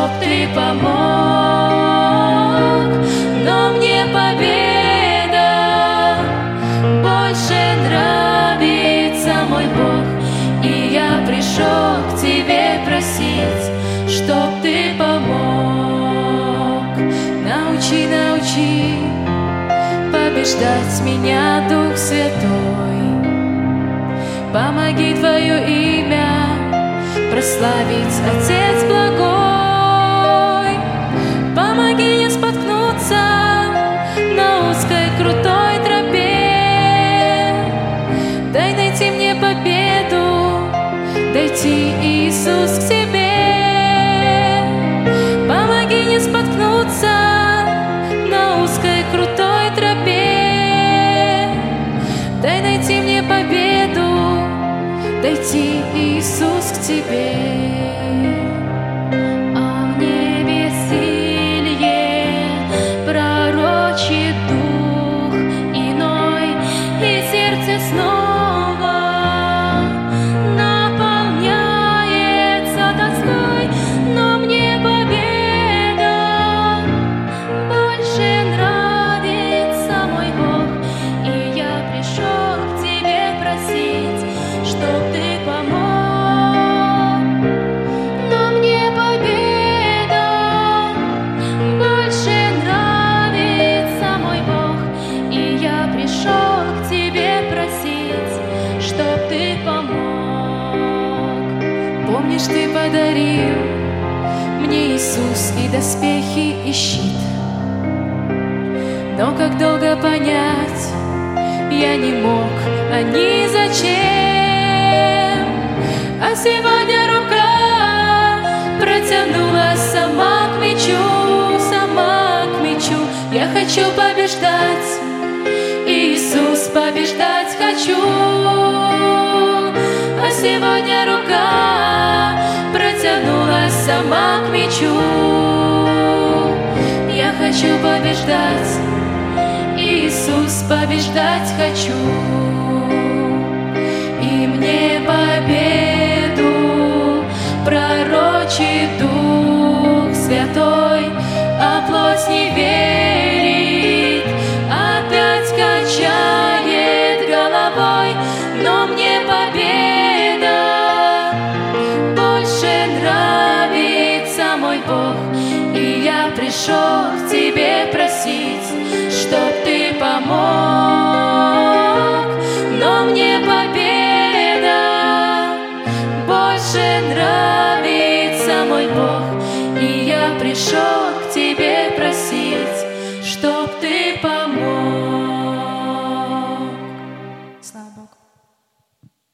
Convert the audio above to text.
чтоб ты помог. Но мне победа больше нравится, мой Бог, и я пришел к тебе просить, чтоб ты помог. Научи, научи побеждать меня, Дух Святой. Помоги Твое имя прославить, Отец благой. Помоги не споткнуться на узкой крутой тропе. Дай найти мне победу, дойти, Иисус, к Тебе. Помоги не споткнуться на узкой крутой тропе. Дай найти мне победу, дойти, Иисус, к Тебе. А в небе силье пророчит дух иной, и сердце снова наполняется тоской. Но мне победа больше нравится, мой Бог, и я пришел к Тебе просить, чтоб ты помог. Но мне победа больше нравится, мой Бог, и я пришел к Тебе просить, чтоб ты помог. Помнишь, Ты подарил мне, Иисус, и доспехи, и щит, но как долго понять я не мог, они зачем? А сегодня рука протянулась сама к мечу, сама к мечу. Я хочу побеждать, Иисус, побеждать хочу. А сегодня рука протянулась сама к мечу. Я хочу побеждать, Иисус, побеждать хочу. И мне победу пророчит Дух Святой, а плоть не верит, опять качает головой. Но мне победа больше нравится, мой Бог, и я пришел к Тебе просить, чтоб ты помог. Но мне победа больше нравится, мой Бог, и я пришел